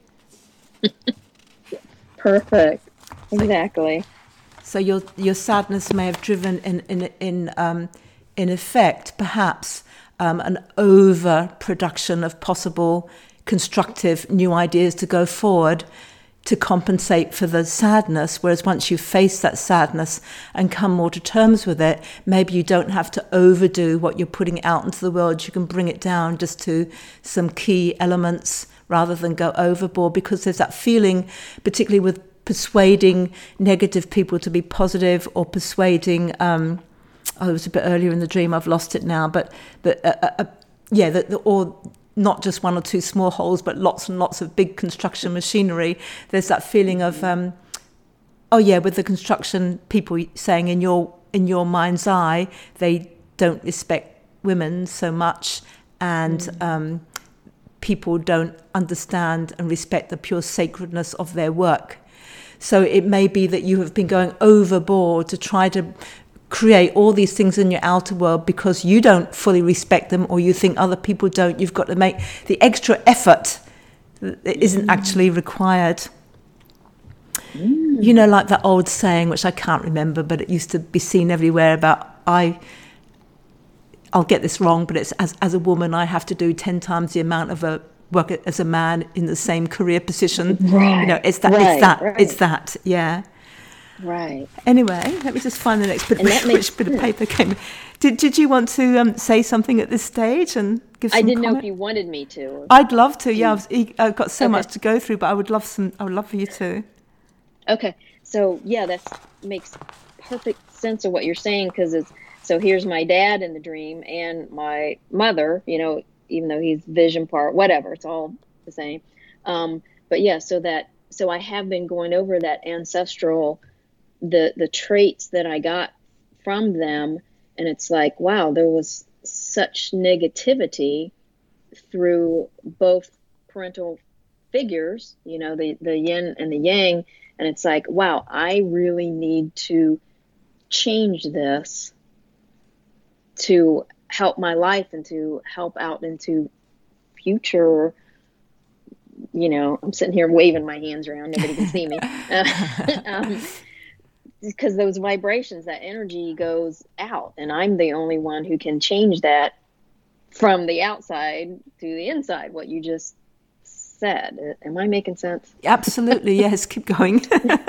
S2: Perfect. Exactly.
S1: So your sadness may have driven in effect, perhaps, an overproduction of possible constructive new ideas to go forward, to compensate for the sadness. Whereas once you face that sadness and come more to terms with it, maybe you don't have to overdo what you're putting out into the world. You can bring it down just to some key elements rather than go overboard, because there's that feeling, particularly with persuading negative people to be positive, or persuading, it was a bit earlier in the dream, I've lost it now, or not just one or two small holes, but lots and lots of big construction machinery. There's that feeling of, with the construction people saying in your mind's eye, they don't respect women so much, and people don't understand and respect the pure sacredness of their work. So it may be that you have been going overboard to try to create all these things in your outer world because you don't fully respect them, or you think other people don't. You've got to make the extra effort that isn't actually required. Like that old saying, which I can't remember, but it used to be seen everywhere, about I'll get this wrong, but it's as a woman I have to do 10 times the amount of work as a man in the same career position.
S2: Right.
S1: It's that. Yeah.
S2: Right.
S1: Anyway, let me just find the next bit. Which bit of paper came? Did you want to say something at this stage and give some
S2: I didn't
S1: comment?
S2: know if you wanted me to.
S1: I'd love to. Yeah, I've got so much to go through, but I would love for you to.
S2: Okay. So that makes perfect sense of what you're saying, because so here's my dad in the dream and my mother. Even though he's vision part, whatever, it's all the same. But so that so I have been going over that ancestral, the traits that I got from them. And it's like, wow, there was such negativity through both parental figures, the yin and the yang. And it's like, wow, I really need to change this to help my life and to help out into future. I'm sitting here waving my hands around. Nobody can see me. Because those vibrations, that energy goes out, and I'm the only one who can change that from the outside to the inside, what you just said. Am I making sense?
S1: Absolutely, yes. Keep going.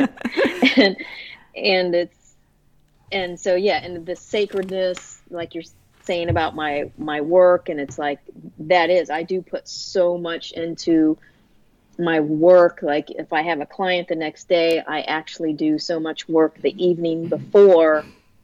S2: and so, yeah, and the sacredness, like you're saying about my work, and it's like, I do put so much into my work. Like if I have a client the next day, I actually do so much work the evening before,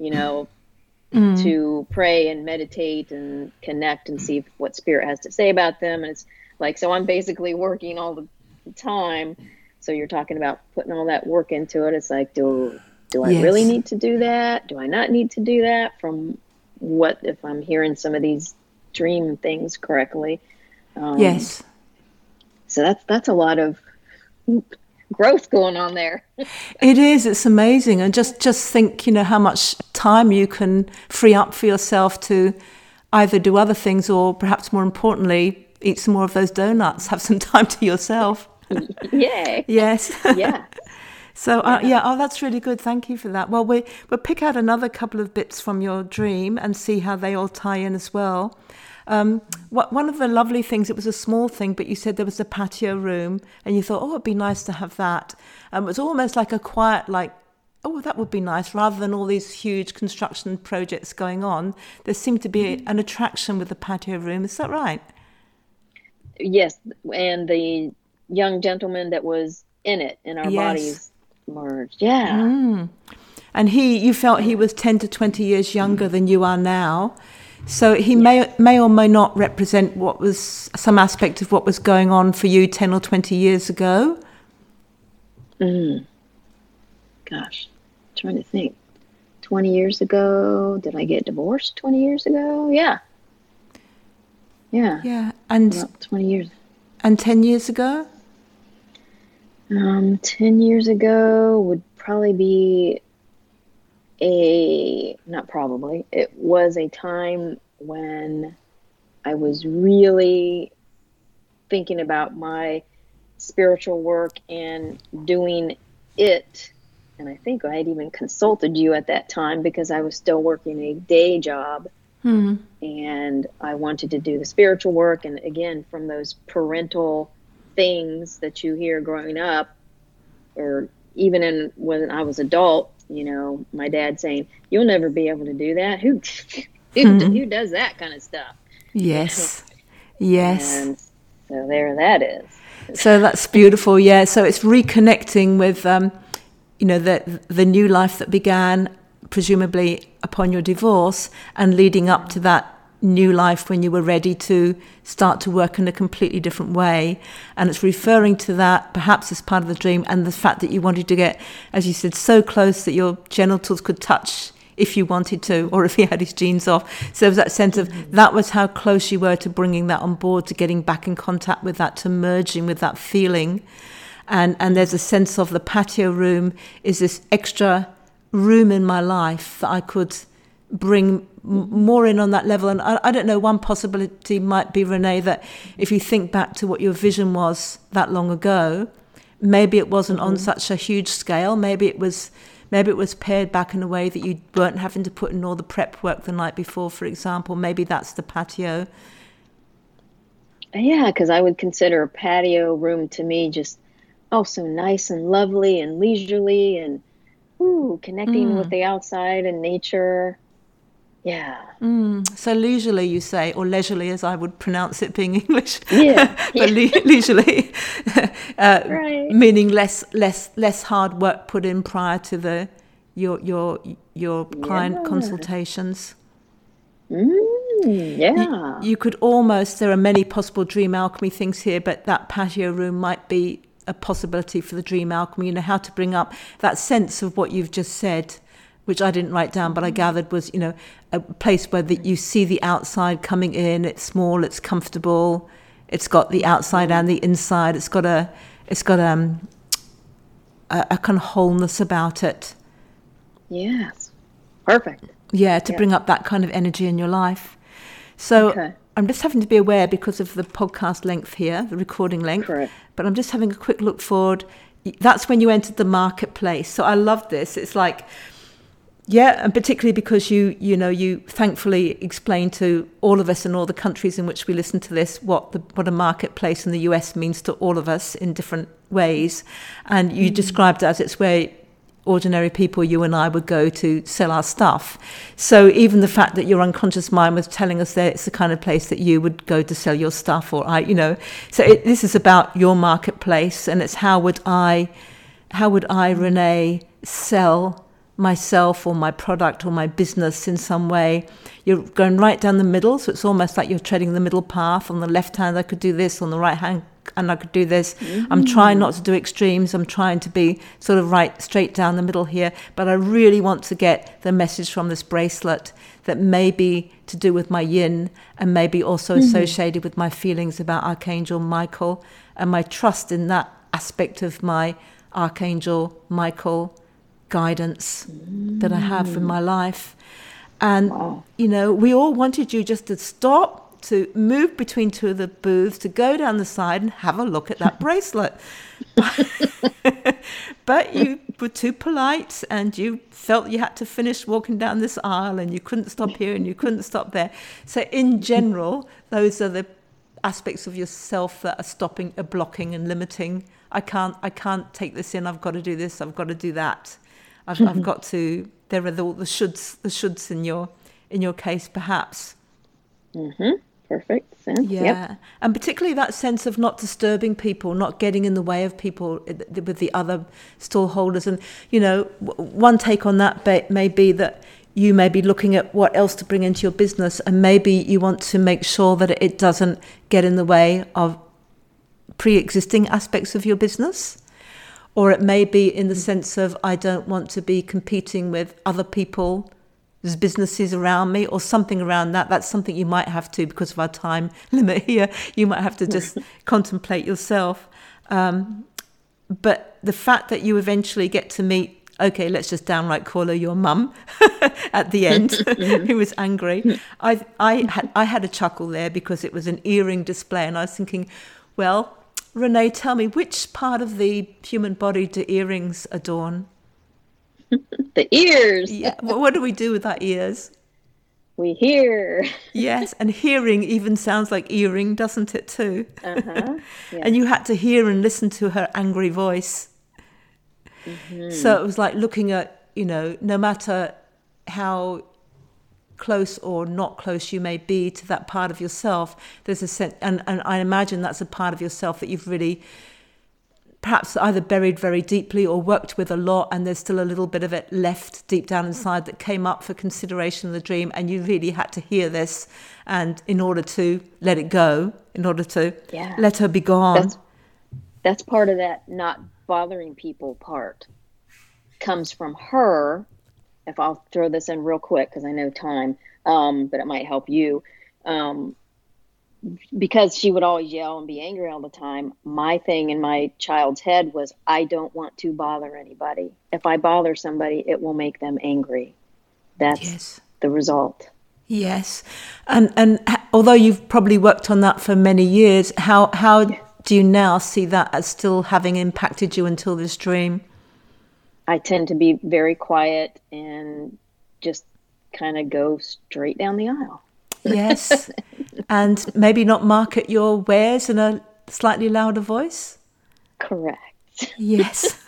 S2: to pray and meditate and connect and see what spirit has to say about them. And it's like, so I'm basically working all the time. So you're talking about putting all that work into it. It's like, do I really need to do that? Do I not need to do that? From what, if I'm hearing some of these dream things correctly?
S1: Yes.
S2: So that's a lot of growth going on there.
S1: It is. It's amazing. And just think, how much time you can free up for yourself to either do other things or perhaps more importantly, eat some more of those donuts, have some time to yourself.
S2: Yay.
S1: Yes.
S2: Yeah.
S1: So, that's really good. Thank you for that. Well, we'll pick out another couple of bits from your dream and see how they all tie in as well. One of the lovely things, it was a small thing, but you said there was a patio room and you thought, it'd be nice to have that. It was almost like a quiet, that would be nice, rather than all these huge construction projects going on. There seemed to be an attraction with the patio room. Is that right?
S2: Yes. And the young gentleman that was in it, and our bodies merged. Yeah.
S1: And you felt he was 10 to 20 years younger than you are now. So he may or may not represent what was some aspect of what was going on for you 10 or 20 years ago.
S2: Gosh, I'm trying to think. 20 years ago, did I get divorced 20 years ago? Yeah.
S1: Yeah, and
S2: about 20 years.
S1: And 10 years ago?
S2: 10 years ago would probably be it was a time when I was really thinking about my spiritual work and doing it. And I think I had even consulted you at that time because I was still working a day job. And I wanted to do the spiritual work. And again, from those parental things that you hear growing up, or even when I was adult, my dad saying, "You'll never be able to do that. Who does that kind of stuff?"
S1: Yes. Yes.
S2: And so there that is.
S1: So that's beautiful. Yeah. So it's reconnecting with, the new life that began presumably upon your divorce and leading up to that new life when you were ready to start to work in a completely different way. And it's referring to that perhaps as part of the dream, and the fact that you wanted to get, as you said, so close that your genitals could touch if you wanted to, or if he had his jeans off. So there was that sense of that was how close you were to bringing that on board, to getting back in contact with that, to merging with that feeling. And there's a sense of the patio room is this extra room in my life that I could bring more in on that level. And I don't know, one possibility might be, Renee, that if you think back to what your vision was that long ago, maybe it wasn't on such a huge scale. Maybe it was pared back in a way that you weren't having to put in all the prep work the night before, for example. Maybe that's the patio.
S2: Yeah, because I would consider a patio room to me just, so nice and lovely and leisurely and connecting with the outside and nature. Yeah.
S1: So leisurely, you say, or leisurely as I would pronounce it being English.
S2: Yeah.
S1: But leisurely,
S2: right.
S1: Meaning less hard work put in prior to your client consultations.
S2: Yeah.
S1: You could almost, there are many possible dream alchemy things here, but that patio room might be a possibility for the Dream Alchemy, how to bring up that sense of what you've just said, which I didn't write down, but I gathered was, a place where you see the outside coming in. It's small, it's comfortable, it's got the outside and the inside. It's got a kind of wholeness about it.
S2: Yes, perfect.
S1: Yeah, to bring up that kind of energy in your life. So I'm just having to be aware because of the podcast length here, the recording length.
S2: Correct.
S1: But I'm just having a quick look forward. That's when you entered the marketplace. So I love this. It's like, and particularly because you thankfully explained to all of us in all the countries in which we listen to this what a marketplace in the US means to all of us in different ways. And you described it as it's where ordinary people, you and I, would go to sell our stuff. So even the fact that your unconscious mind was telling us that it's the kind of place that you would go to sell your stuff, or this is about your marketplace, and it's how would I, Renee, sell myself or my product or my business in some way. You're going right down the middle, so it's almost like you're treading the middle path. On the left hand I could do this, on the right hand and I could do this. I'm trying not to do extremes. I'm trying to be sort of right straight down the middle here, but I really want to get the message from this bracelet that may be to do with my yin, and maybe also associated with my feelings about Archangel Michael and my trust in that aspect of my Archangel Michael guidance that I have in my life. And we all wanted you just to stop, to move between two of the booths, to go down the side and have a look at that bracelet. But you were too polite, and you felt you had to finish walking down this aisle, and you couldn't stop here and you couldn't stop there. So in general, those are the aspects of yourself that are blocking and limiting. I can't take this in. I've got to do this. I've got to do that. I've got to. There are all the shoulds in your case, perhaps.
S2: Perfect sense.
S1: Yeah.
S2: Yep.
S1: And particularly that sense of not disturbing people, not getting in the way of people with the other stall holders. And, one take on that may be that you may be looking at what else to bring into your business, and maybe you want to make sure that it doesn't get in the way of pre-existing aspects of your business. Or it may be in the sense of, I don't want to be competing with other people's businesses around me, or something around that. That's something you might have to, because of our time limit here, you might have to just contemplate yourself. But the fact that you eventually get to meet, let's just downright call her your mum at the end, who was angry. I had a chuckle there because it was an earring display, and I was thinking, well, Renee, tell me, which part of the human body do earrings adorn?
S2: The ears.
S1: Yeah. What do we do with our ears?
S2: We hear.
S1: Yes, and hearing even sounds like earring, doesn't it too?
S2: Yes.
S1: And you had to hear and listen to her angry voice. So it was like looking at, no matter how close or not close you may be to that part of yourself, there's a sense, and I imagine that's a part of yourself that you've really perhaps either buried very deeply or worked with a lot, and there's still a little bit of it left deep down inside that came up for consideration of the dream, and you really had to hear this, and in order to let it go, in order to let her be gone.
S2: That's part of that not bothering people part comes from her. If I'll throw this in real quick, because I know time, but it might help you. Because she would always yell and be angry all the time, my thing in my child's head was, I don't want to bother anybody. If I bother somebody, it will make them angry. That's the result.
S1: Yes. And although you've probably worked on that for many years, how do you now see that as still having impacted you until this dream?
S2: I tend to be very quiet and just kind of go straight down the aisle.
S1: Yes. And maybe not market your wares in a slightly louder voice?
S2: Correct.
S1: Yes.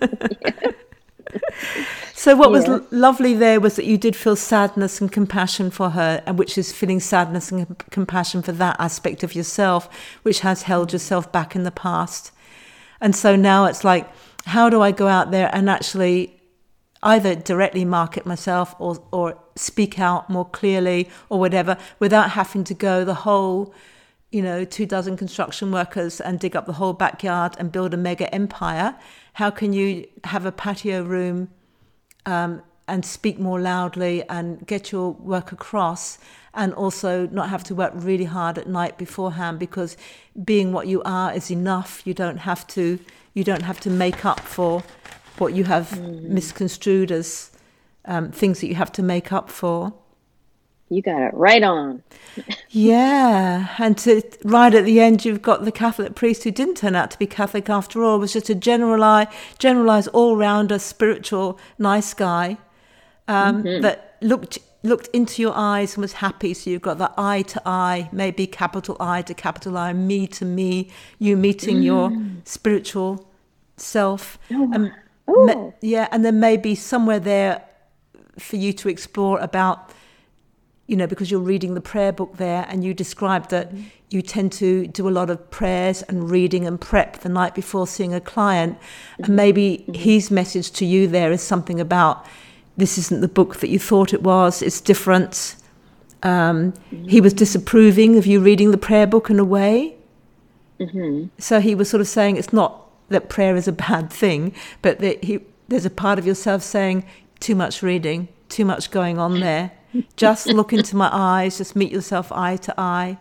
S1: So what was lovely there was that you did feel sadness and compassion for her, and which is feeling sadness and compassion for that aspect of yourself, which has held yourself back in the past. And so now it's like, how do I go out there and actually either directly market myself or speak out more clearly or whatever, without having to go the whole 24 construction workers and dig up the whole backyard and build a mega empire? How can you have a patio room and speak more loudly and get your work across, and also not have to work really hard at night beforehand, because being what you are is enough. You don't have to make up for what you have misconstrued as things that you have to make up for.
S2: You got it right on.
S1: Yeah, and right at the end, you've got the Catholic priest who didn't turn out to be Catholic after all, was just a generalized all-rounder, spiritual, nice guy that looked into your eyes and was happy. So you've got the eye to eye, maybe capital I to capital I, me to me, you meeting your spiritual self. And then maybe somewhere there for you to explore about, because you're reading the prayer book there, and you described that you tend to do a lot of prayers and reading and prep the night before seeing a client. And maybe his message to you there is something about, this isn't the book that you thought it was, it's different. He was disapproving of you reading the prayer book in a way. So he was sort of saying it's not that prayer is a bad thing, but that there's a part of yourself saying, too much reading, too much going on there. Just look into my eyes, just meet yourself eye to eye.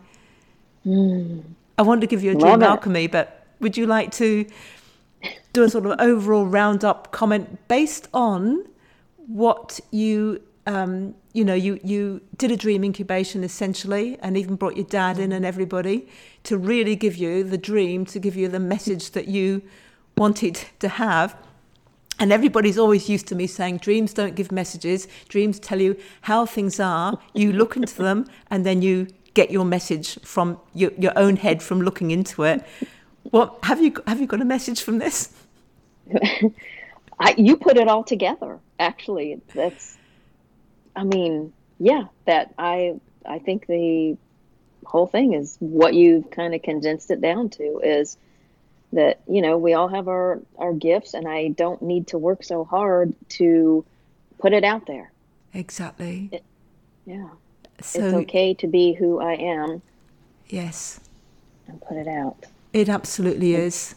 S1: I want to give you a dream alchemy, but would you like to do a sort of overall roundup comment based on what you did a dream incubation essentially, and even brought your dad in and everybody to really give you the dream, to give you the message that you wanted to have. And everybody's always used to me saying, dreams don't give messages. Dreams tell you how things are. You look into them, and then you get your message from your own head from looking into it. What have you got a message from this?
S2: You put it all together. Actually, I think the whole thing is what you've kind of condensed it down to, is that, we all have our gifts, and I don't need to work so hard to put it out there.
S1: Exactly.
S2: So it's okay to be who I am.
S1: Yes.
S2: And put it out.
S1: It absolutely is.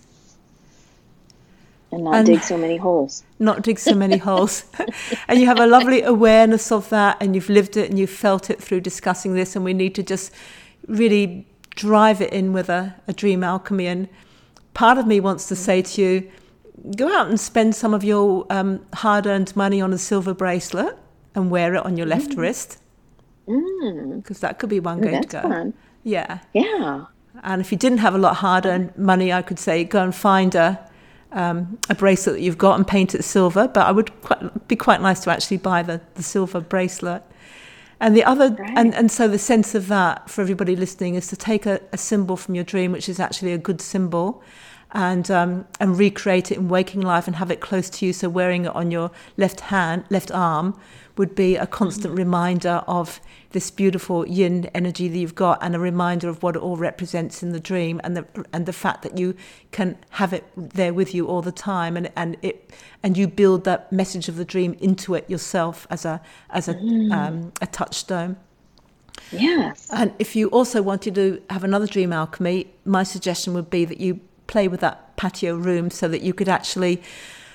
S2: And not dig so many holes.
S1: Not dig so many holes. And you have a lovely awareness of that, and you've lived it and you've felt it through discussing this, and we need to just really drive it in with a dream alchemy. And part of me wants to say to you, go out and spend some of your hard-earned money on a silver bracelet and wear it on your left wrist. Because that could be one way to go.
S2: Fun.
S1: Yeah.
S2: Yeah.
S1: And if you didn't have a lot of hard-earned money, I could say go and find a bracelet that you've got and paint it silver. But I would be quite nice to actually buy the silver bracelet. And the other, and so the sense of that for everybody listening is to take a symbol from your dream, which is actually a good symbol, and recreate it in waking life and have it close to you. So wearing it on your left arm would be a constant reminder of this beautiful yin energy that you've got, and a reminder of what it all represents in the dream, and the fact that you can have it there with you all the time, and you build that message of the dream into it yourself as a touchstone.
S2: Yes.
S1: And if you also wanted to have another dream alchemy, my suggestion would be that you play with that patio room, so that you could actually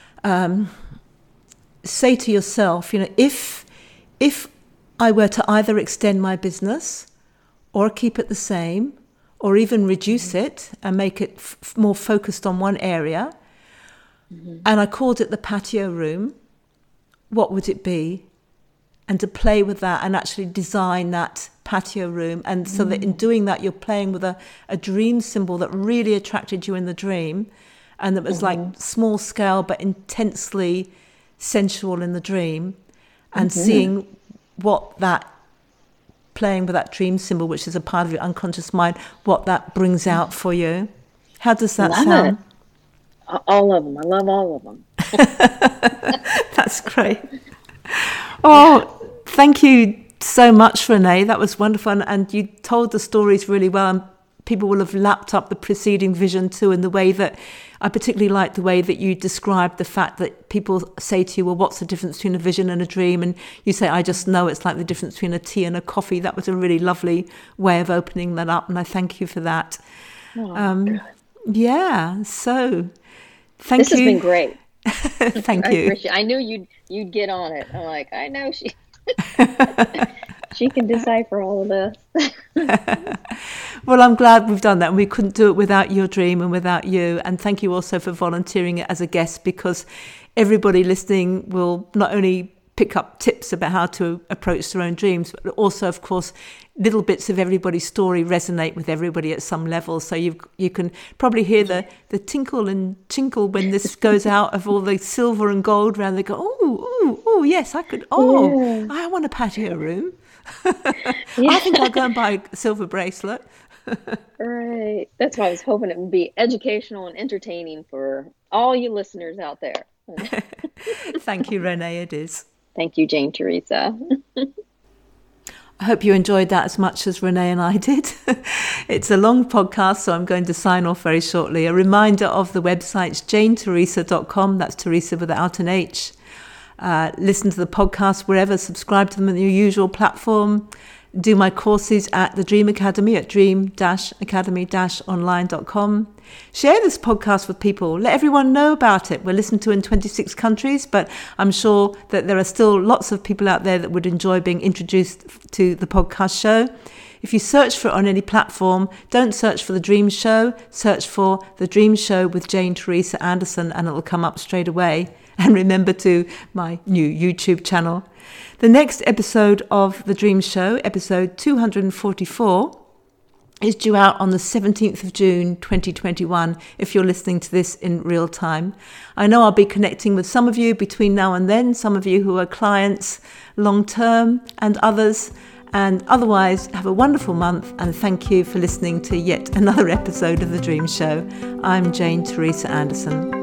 S1: say to yourself, if I were to either extend my business or keep it the same, or even reduce it and make it more focused on one area, and I called it the patio room, what would it be? And to play with that and actually design that patio room. And so that in doing that, you're playing with a dream symbol that really attracted you in the dream, and that was like small scale but intensely sensual in the dream, and seeing what that playing with that dream symbol, which is a part of your unconscious mind, what that brings out for you. How does that sound?
S2: All of them. I love all of them.
S1: That's great. Oh, thank you so much, Renee. That was wonderful. And you told the stories really well. And people will have lapped up the preceding vision too, and the way that I particularly like the way that you described the fact that people say to you, well, what's the difference between a vision and a dream? And you say, I just know it's like the difference between a tea and a coffee. That was a really lovely way of opening that up, and I thank you for that.
S2: Oh,
S1: yeah, so thank
S2: you. This has been great.
S1: Thank you.
S2: I knew you'd get on it. I'm like, I know she can decipher all of this.
S1: Well, I'm glad we've done that, and we couldn't do it without your dream and without you. And thank you also for volunteering it as a guest, because everybody listening will not only pick up tips about how to approach their own dreams, but also, of course, little bits of everybody's story resonate with everybody at some level. So you can probably hear the tinkle and tinkle when this goes out of all the silver and gold around. They go, oh, yes, I could. I want a patio room. I think I'll go and buy a silver bracelet.
S2: Right. That's why I was hoping it would be educational and entertaining for all you listeners out there.
S1: Thank you, Renee. It is.
S2: Thank you, Jane Teresa.
S1: I hope you enjoyed that as much as Renee and I did. It's a long podcast, so I'm going to sign off very shortly. A reminder of the website's janeteresa.com. That's Teresa without an H. Listen to the podcast wherever, subscribe to them on your usual platform. Do my courses at the Dream Academy at dream-academy-online.com. Share this podcast with people. Let everyone know about it. We're listened to in 26 countries, but I'm sure that there are still lots of people out there that would enjoy being introduced to the podcast show. If you search for it on any platform, don't search for The Dream Show. Search for The Dream Show with Jane Teresa Anderson, and it will come up straight away. And remember to my new YouTube channel. The next episode of The Dream Show, episode 244, is due out on the 17th of June 2021, if you're listening to this in real time. I know I'll be connecting with some of you between now and then, some of you who are clients long term and others. And otherwise, have a wonderful month, and thank you for listening to yet another episode of The Dream Show. I'm Jane Teresa Anderson.